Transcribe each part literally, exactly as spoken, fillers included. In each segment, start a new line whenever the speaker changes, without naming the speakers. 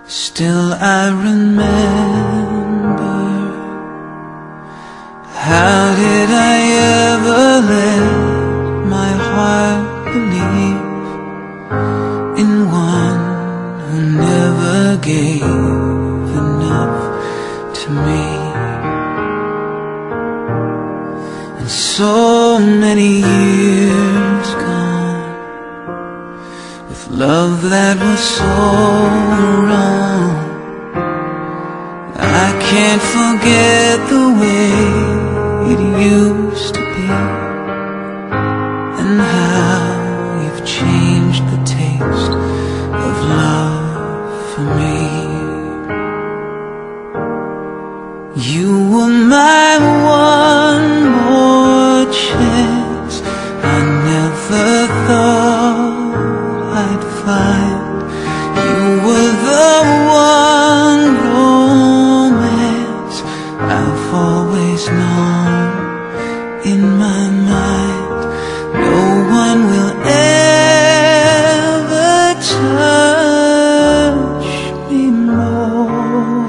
Still I remember, how did I ever let my heart believe in one who never gave enough to me? And so many years gone, with love that was so wrong, I can't forget the way it used to be, and how you've changed the taste of love for me. You were my one more chance I never thought I'd find. You were the one romance I've always known in my mind. No one will ever touch me more,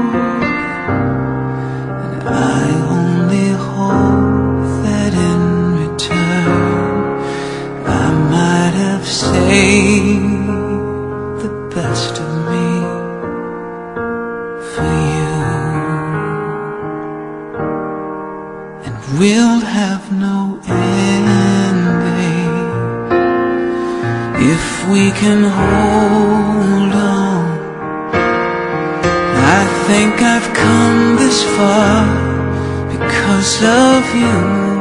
and I only hope that in return I might have saved the best of me for you. And we'll have no ending if we can hold on. I think I've come this far because of you.